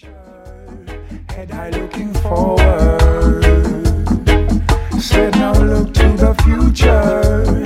Head high looking forward. Said now look to the future.